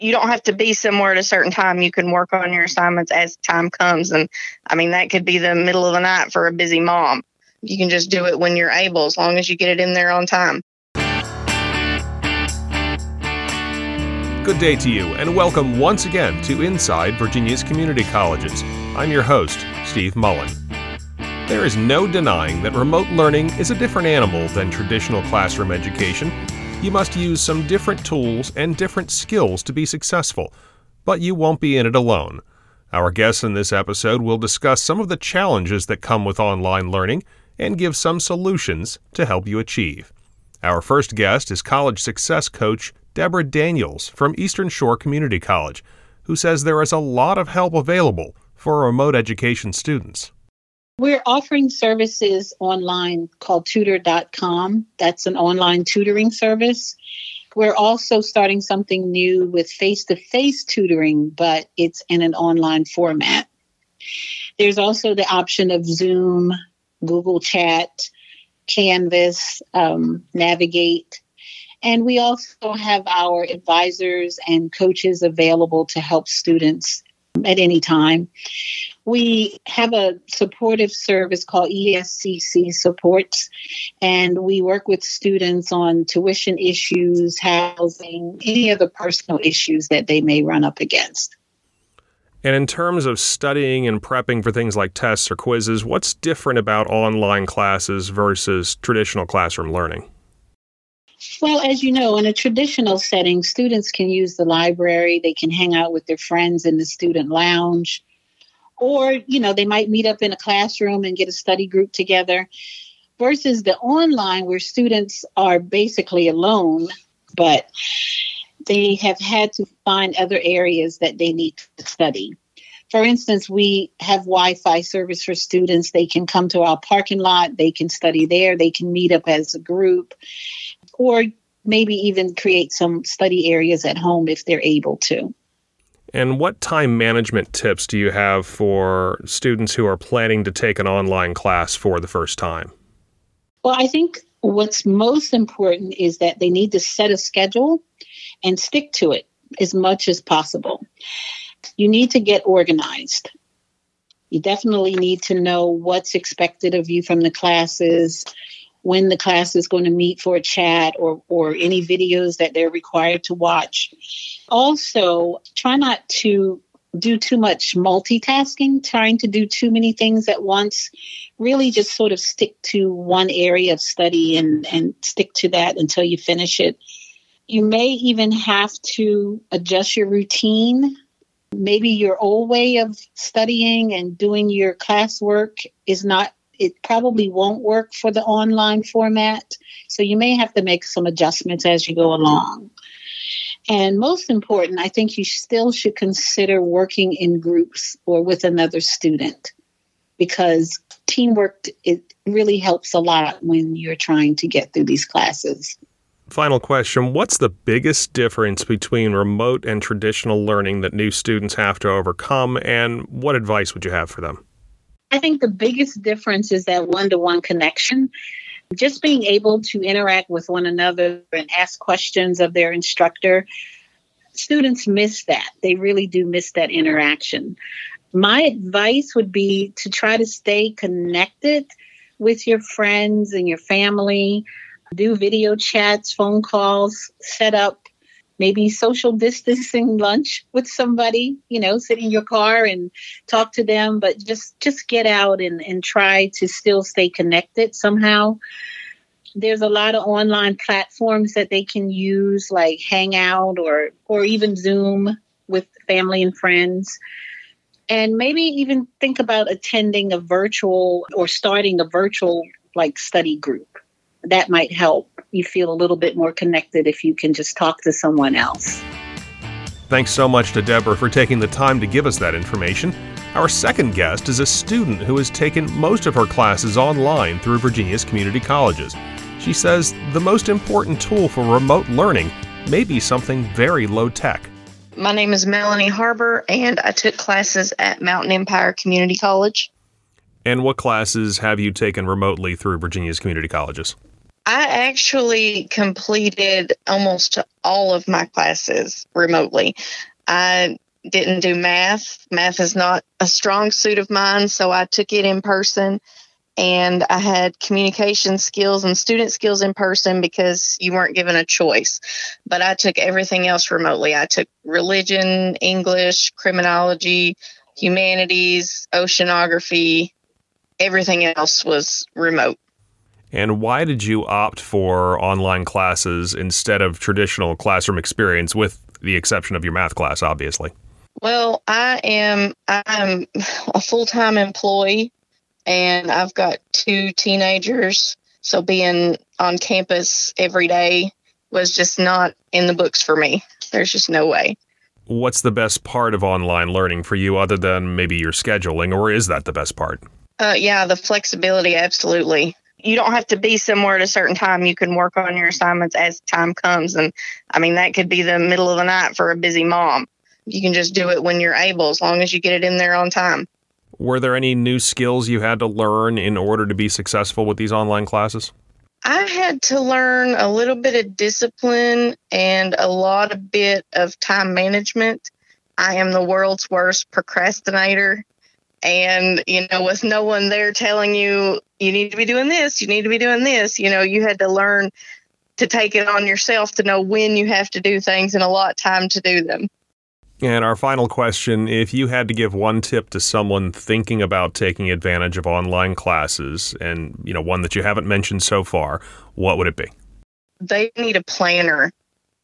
you don't have to be somewhere at a certain time. You can work on your assignments as time comes. And I mean, that could be the middle of the night for a busy mom. You can just do it when you're able, as long as you get it in there on time. Good day to you, and welcome once again to Inside Virginia's Community Colleges. I'm your host, Steve Mullen. There is no denying that remote learning is a different animal than traditional classroom education. You must use some different tools and different skills to be successful, but you won't be in it alone. Our guests in this episode will discuss some of the challenges that come with online learning and give some solutions to help you achieve. Our first guest is college success coach Deborah Daniels from Eastern Shore Community College, who says there is a lot of help available for remote education students. We're offering services online called tutor.com. That's an online tutoring service. We're also starting something new with face-to-face tutoring, but it's in an online format. There's also the option of Zoom, Google Chat, Canvas, Navigate. And we also have our advisors and coaches available to help students at any time. We have a supportive service called ESCC Supports, and we work with students on tuition issues, housing, any other personal issues that they may run up against. And in terms of studying and prepping for things like tests or quizzes, what's different about online classes versus traditional classroom learning? Well, as you know, in a traditional setting, students can use the library, they can hang out with their friends in the student lounge, or, they might meet up in a classroom and get a study group together, versus the online where students are basically alone, but they have had to find other areas that they need to study. For instance, we have Wi-Fi service for students. They can come to our parking lot, they can study there, they can meet up as a group, or maybe even create some study areas at home if they're able to. And what time management tips do you have for students who are planning to take an online class for the first time? Well, I think what's most important is that they need to set a schedule and stick to it as much as possible. You need to get organized. You definitely need to know what's expected of you from the classes, when the class is going to meet for a chat or any videos that they're required to watch. Also, try not to do too much multitasking, trying to do too many things at once. Really just sort of stick to one area of study and stick to that until you finish it. You may even have to adjust your routine. Maybe your old way of studying and doing your classwork it probably won't work for the online format. So you may have to make some adjustments as you go along. And most important, I think you still should consider working in groups or with another student, because teamwork, it really helps a lot when you're trying to get through these classes. Final question, what's the biggest difference between remote and traditional learning that new students have to overcome, and what advice would you have for them? I think the biggest difference is that one-to-one connection. Just being able to interact with one another and ask questions of their instructor. Students miss that. They really do miss that interaction. My advice would be to try to stay connected with your friends and your family. Do video chats, phone calls, set up maybe social distancing lunch with somebody, sit in your car and talk to them, but just get out and try to still stay connected somehow. There's a lot of online platforms that they can use, like Hangout or even Zoom with family and friends. And maybe even think about attending a virtual or starting a virtual study group. That might help you feel a little bit more connected if you can just talk to someone else. Thanks so much to Deborah for taking the time to give us that information. Our second guest is a student who has taken most of her classes online through Virginia's community colleges. She says the most important tool for remote learning may be something very low tech. My name is Melanie Harbor, and I took classes at Mountain Empire Community College. And what classes have you taken remotely through Virginia's community colleges? I actually completed almost all of my classes remotely. I didn't do math. Math is not a strong suit of mine, so I took it in person. And I had communication skills and student skills in person because you weren't given a choice. But I took everything else remotely. I took religion, English, criminology, humanities, oceanography. Everything else was remote. And why did you opt for online classes instead of traditional classroom experience, with the exception of your math class, obviously? Well, I'm a full-time employee, and I've got 2 teenagers. So being on campus every day was just not in the books for me. There's just no way. What's the best part of online learning for you other than maybe your scheduling, or is that the best part? Yeah, the flexibility, absolutely. You don't have to be somewhere at a certain time. You can work on your assignments as time comes. And I mean, that could be the middle of the night for a busy mom. You can just do it when you're able, as long as you get it in there on time. Were there any new skills you had to learn in order to be successful with these online classes? I had to learn a little bit of discipline and a bit of time management. I am the world's worst procrastinator. And, with no one there telling you, you need to be doing this, you need to be doing this, you had to learn to take it on yourself to know when you have to do things and allot time to do them. And our final question, if you had to give one tip to someone thinking about taking advantage of online classes, and, one that you haven't mentioned so far, what would it be? They need a planner.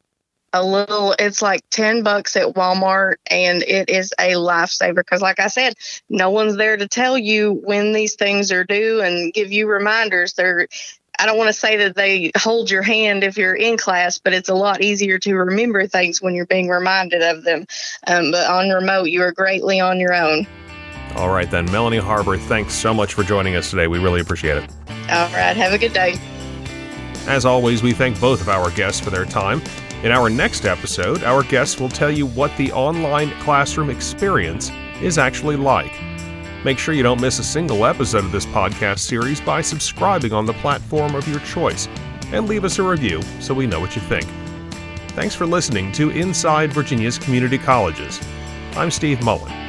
It's like $10 at Walmart, and it is a lifesaver because, like I said, no one's there to tell you when these things are due and give you reminders. I don't want to say that they hold your hand if you're in class, but it's a lot easier to remember things when you're being reminded of them. But on remote, you are greatly on your own. All right, then. Melanie Harbour, thanks so much for joining us today. We really appreciate it. All right. Have a good day. As always, we thank both of our guests for their time. In our next episode, our guests will tell you what the online classroom experience is actually like. Make sure you don't miss a single episode of this podcast series by subscribing on the platform of your choice, and leave us a review so we know what you think. Thanks for listening to Inside Virginia's Community Colleges. I'm Steve Mullen.